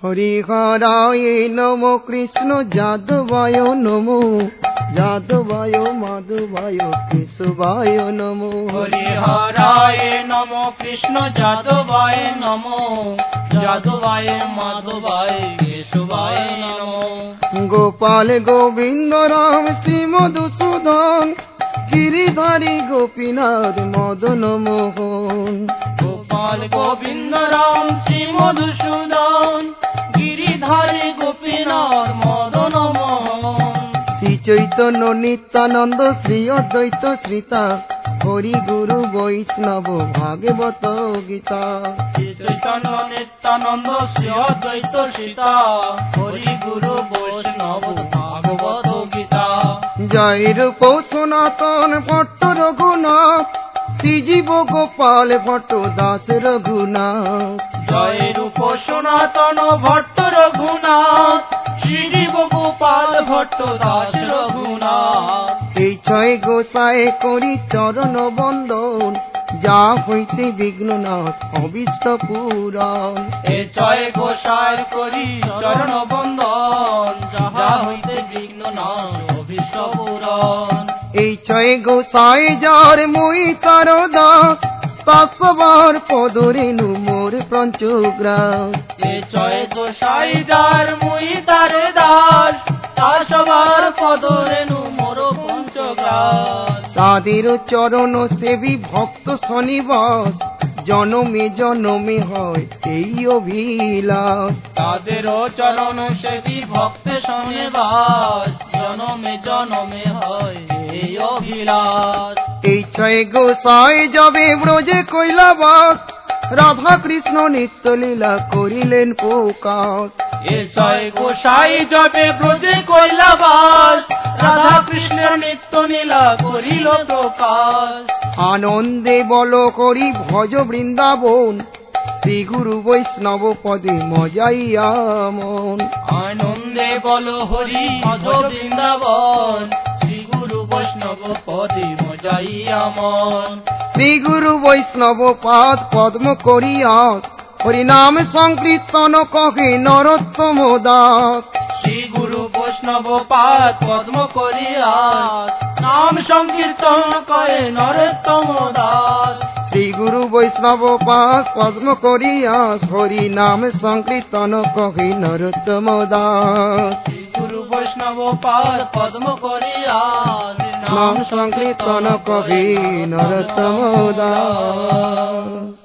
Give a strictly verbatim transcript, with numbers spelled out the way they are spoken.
হরিহরায় নমো কৃষ্ণ যাদবায় নমো যাদবায় মাধবায় কেশবায় নমো। হরিহরায় নমো কৃষ্ণ যাদবায় নমো যাদবায় মাধবায় কেশবায় নমো। গোপাল গোবিন্দ রাম শ্রী মধুসূদন গিরিধারী গোপীনাথ মদন মোহন। গোপাল গোবিন্দ রাম শ্রী মধুসূদন গিরিধারী গোপীনাথ মদন মোহন। শ্রী চৈতন্য নিত্যানন্দ শ্রী অদ্বৈত শ্রীতা হরি গুরু বৈষ্ণব ভাগবত গীতা। শ্রী চৈতন্য নিত্যানন্দ শ্রী অদ্বৈত শ্রীতা হরি গুরু বৈষ্ণব ভাগবত গীতা। জয় রূপ সনাতন ভট্ট রঘুনাথ শ্রীজীব গোপাল ভট্ট দাস রঘুনাথ। জয় রূপ সনাতন ভট্ট রঘুনাথ শ্রীজীব গোপাল ভট্ট দাস রঘুনাথ। এই ছয় গোসায় করি চরণ বন্দন যা হইতে বিঘ্ননাথ অবিষ্ট পুরাণ। এ ছয় গোসায় করি চরণ বন্দন যাহা হইতে বিঘ্ননাথ অবিষ্ট পুরাণ। এই ছয় গোসায় যার মই তার দাস তাসবার পদরেণু মোর পঞ্চগ্রাম। এ ছয় গোসাই যার মুই তার দাস তাসবার পদরেণু মোর পঞ্চগ্রাম। তাদের চরণ সেবী ভক্ত শনিবাস জনমে জনমে হয় এই অভিলাষ। তাদের চরণ সেবী ভক্ত শনিবাস জনমে জনমে হয় এই অভিলাষ। এই ছয় গোসাই যাবে ব্রজে কৈলাবাস রাধা কৃষ্ণ নিত্য লীলা করিলেন প্রকাশ। এ ছয় গোসাই যাবে ব্রজে কৈলাবাস রাধা কৃষ্ণের নিত্য লীলা করিল প্রকাশ। আনন্দে বল করি ভজ বৃন্দাবন শ্রী গুরু বৈষ্ণব পদে মজাইয়া মন। আনন্দে বল হরি ভজ বৃন্দাবন শ্রী গুরু বৈষ্ণব পদে মজাইয়া মন। শ্রী গুরু বৈষ্ণব পাদ পদ্ম করিয়া হরি নাম সংকীর্তন কহে নরোত্তম দাস। শ্রী গুরু বৈষ্ণব পাদ পদ্ম করিয়া নাম সংকীর্তন কহে নরোত্তম দাস। শ্রী গুরু বৈষ্ণব পাদ পদ্ম করিয়া হরি নাম সংকীর্তন কহে নরোত্তম দাস। শ্রী গুরু বৈষ্ণব পাদ পদ্ম করিয়া নাম সংকীর্তন কহে নরোত্তম দাস।